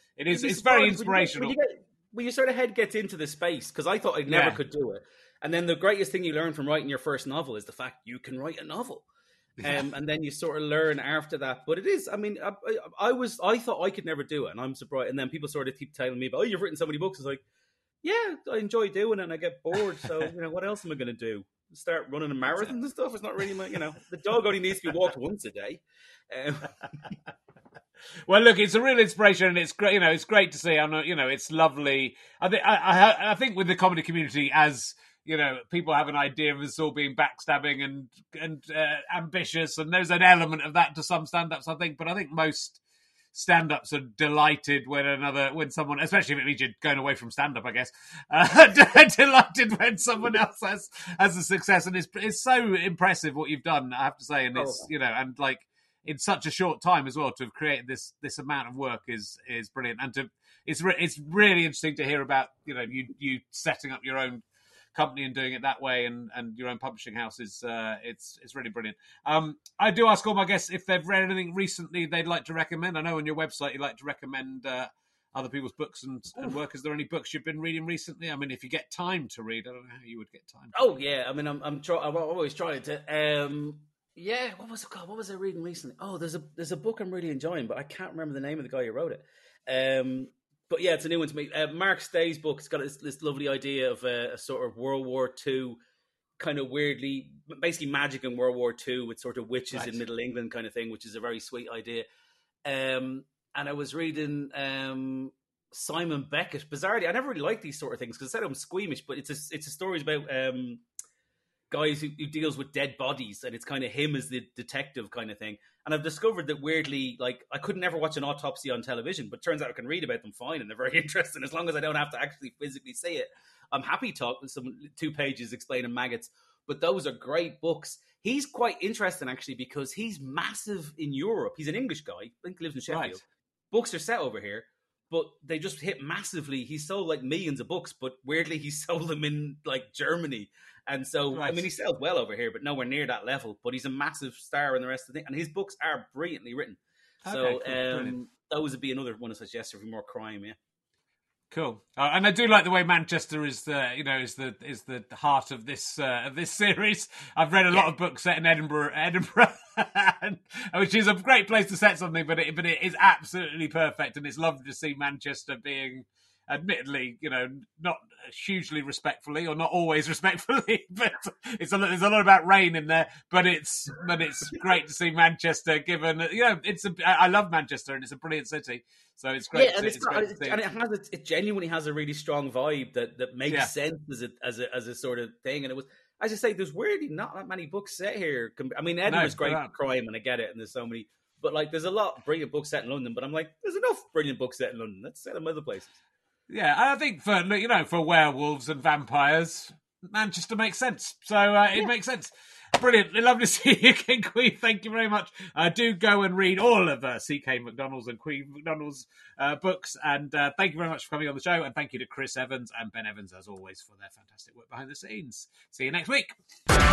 very inspirational. When your sort of head gets into the space, because I thought I never could do it. And then the greatest thing you learn from writing your first novel is the fact you can write a novel. And then you sort of learn after that. But it is, I mean, I thought I could never do it, and I'm surprised. And then people sort of keep telling me, "Oh, you've written so many books." It's like, yeah, I enjoy doing it and I get bored. So, what else am I going to do? Start running a marathon and stuff? It's not really the dog only needs to be walked once a day. Well, look, it's a real inspiration, and it's great. It's great to see. It's lovely. I think with the comedy community, as people have an idea of us all being backstabbing and ambitious, and there's an element of that to some stand-ups, I think. But I think most stand-ups are delighted when someone, especially if it means you're going away from stand-up, I guess, delighted when someone else has a success, and it's so impressive what you've done, I have to say, and it's and like in such a short time as well to have created this amount of work is brilliant, and it's really interesting to hear about you setting up your own company and doing it that way, and your own publishing house is it's really brilliant. I do ask all my guests if they've read anything recently they'd like to recommend. I know on your website you like to recommend other people's books and work. Is there any books you've been reading recently? I mean, if you get time to read, I don't know how you would get time. Oh yeah, I mean, I'm always trying to. What was it called? What was I reading recently? Oh, there's a book I'm really enjoying, but I can't remember the name of the guy who wrote it. But yeah, it's a new one to me. Mark Stay's book. It's got this lovely idea of a sort of World War II, kind of weirdly, basically magic in World War II with sort of witches in Middle England kind of thing, which is a very sweet idea. And I was reading Simon Beckett. Bizarrely, I never really liked these sort of things because I said I'm squeamish, but it's a story about guys who deals with dead bodies, and it's kind of him as the detective kind of thing. And I've discovered that weirdly, like, I could never watch an autopsy on television, but turns out I can read about them fine, and they're very interesting as long as I don't have to actually physically see it. I'm happy to talk with some 2 pages explaining maggots, but those are great books. He's quite interesting actually because he's massive in Europe. He's an English guy, I think he lives in Sheffield. Right. Books are set over here, but they just hit massively. He sold like millions of books, but weirdly he sold them in like Germany. And so, right. I mean, he sells well over here, but nowhere near that level. But he's a massive star in the rest of the thing. And his books are brilliantly written. Okay, so cool. Those would be another one I suggest for more crime, yeah. Cool, and I do like the way Manchester is the heart of this series. I've read a lot of books set in Edinburgh, which is a great place to set something, but it is absolutely perfect, and it's lovely to see Manchester being, admittedly, not hugely respectfully, or not always respectfully, but there's a lot about rain in there. But it's great to see Manchester given. I love Manchester, and it's a brilliant city. So it's great. Yeah, and it genuinely has a really strong vibe that makes sense as a sort of thing. And it was, as I say, there's weirdly not that many books set here. I mean, Edinburgh's great for crime, and I get it, and there's so many. But like, there's a lot of brilliant books set in London. But I'm like, there's enough brilliant books set in London. Let's set them other places. Yeah, I think for werewolves and vampires, Manchester makes sense. So it makes sense. Brilliant. Lovely to see you again, Queen. Thank you very much. Do go and read all of C.K. McDonald's and Queen McDonald's books. And thank you very much for coming on the show. And thank you to Chris Evans and Ben Evans, as always, for their fantastic work behind the scenes. See you next week.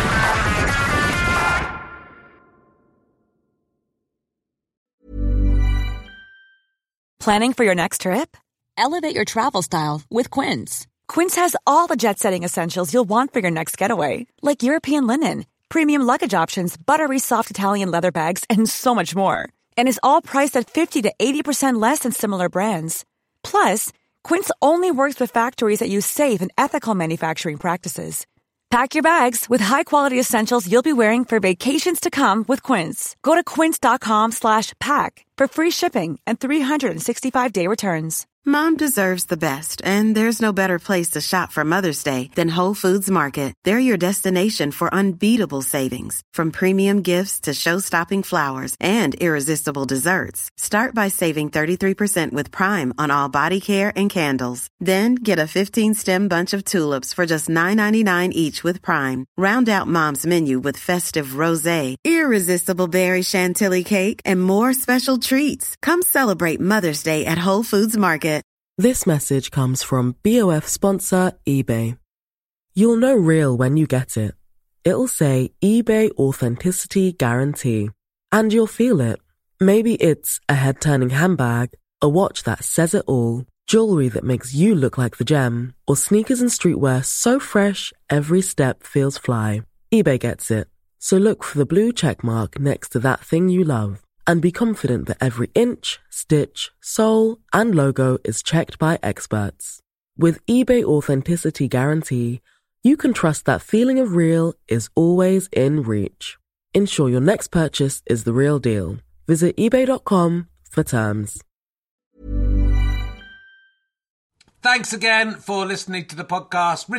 Planning for your next trip? Elevate your travel style with Quince. Quince has all the jet-setting essentials you'll want for your next getaway, like European linen, premium luggage options, buttery soft Italian leather bags, and so much more. And is all priced at 50 to 80% less than similar brands. Plus, Quince only works with factories that use safe and ethical manufacturing practices. Pack your bags with high-quality essentials you'll be wearing for vacations to come with Quince. Go to quince.com/pack for free shipping and 365-day returns. Mom deserves the best, and there's no better place to shop for Mother's Day than Whole Foods Market. They're your destination for unbeatable savings, from premium gifts to show-stopping flowers and irresistible desserts. Start by saving 33% with Prime on all body care and candles. Then get a 15-stem bunch of tulips for just $9.99 each with Prime. Round out Mom's menu with festive rosé, irresistible berry chantilly cake, and more special treats. Come celebrate Mother's Day at Whole Foods Market. This message comes from BOF sponsor eBay. You'll know real when you get it. It'll say eBay Authenticity Guarantee. And you'll feel it. Maybe it's a head-turning handbag, a watch that says it all, jewelry that makes you look like the gem, or sneakers and streetwear so fresh every step feels fly. eBay gets it. So look for the blue check mark next to that thing you love. And be confident that every inch, stitch, sole, and logo is checked by experts. With eBay Authenticity Guarantee, you can trust that feeling of real is always in reach. Ensure your next purchase is the real deal. Visit ebay.com for terms. Thanks again for listening to the podcast.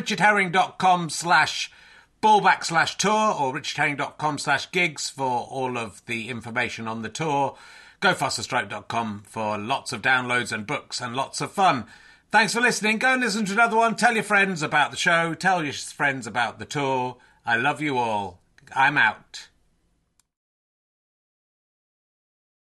richardherring.com/ballback/tour or richardherring.com/gigs for all of the information on the tour. GoFasterStripe.com for lots of downloads and books and lots of fun. Thanks for listening. Go and listen to another one. Tell your friends about the show. Tell your friends about the tour. I love you all. I'm out.